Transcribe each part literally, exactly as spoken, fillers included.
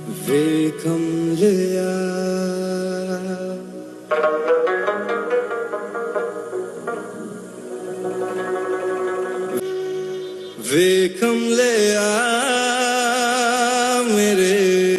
वे कम लिया वे कम लिया मेरे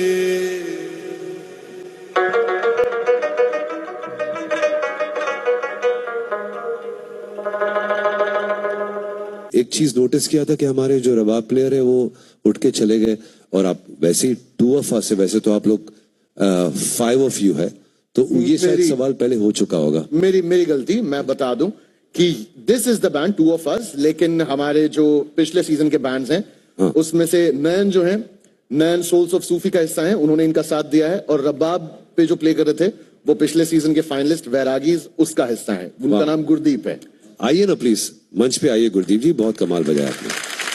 एक चीज नोटिस किया था कि हमारे जो रबाब प्लेयर है वो उठ के चले गए और आप वैसे ही टू ऑफ अस है, वैसे तो आप लोग फाइव ऑफ यू है, तो ये शायद सवाल पहले हो चुका होगा। मेरी मेरी गलती, मैं बता दूं कि this is the band two of us, लेकिन हमारे जो पिछले सीजन के बैंड्स हैं हाँ। उसमें से नयन जो है, नयन सोल्स ऑफ सूफी का हिस्सा है, उन्होंने इनका साथ दिया है, और रबाब पे जो प्ले कर रहे थे वो पिछले सीजन के फाइनलिस्ट वैरागीज उसका हिस्सा है, उनका नाम गुरदीप है। आइए ना प्लीज मंच पे आइए गुरदीप जी, बहुत कमाल बजाया आपने।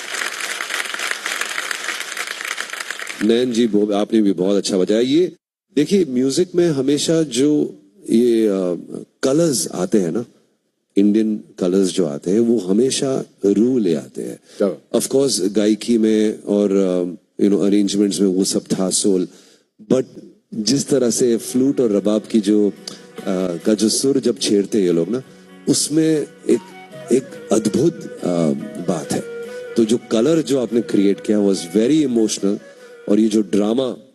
नयन जी आपने भी बहुत अच्छा बजाया। ये देखिए म्यूजिक में हमेशा जो ये कलर्स आते हैं ना, इंडियन कलर्स जो आते हैं वो हमेशा रूह ले आते हैं। ऑफ कोर्स गायकी में और यू नो अरेंजमेंट्स में वो सब था सोल, बट जिस तरह से फ्लूट और रबाब की जो uh, का जो सुर जब छेड़ते हैं ये लोग ना, उसमें एक एक अद्भुत बात है। तो जो कलर जो आपने क्रिएट किया वाज वेरी इमोशनल, और ये जो ड्रामा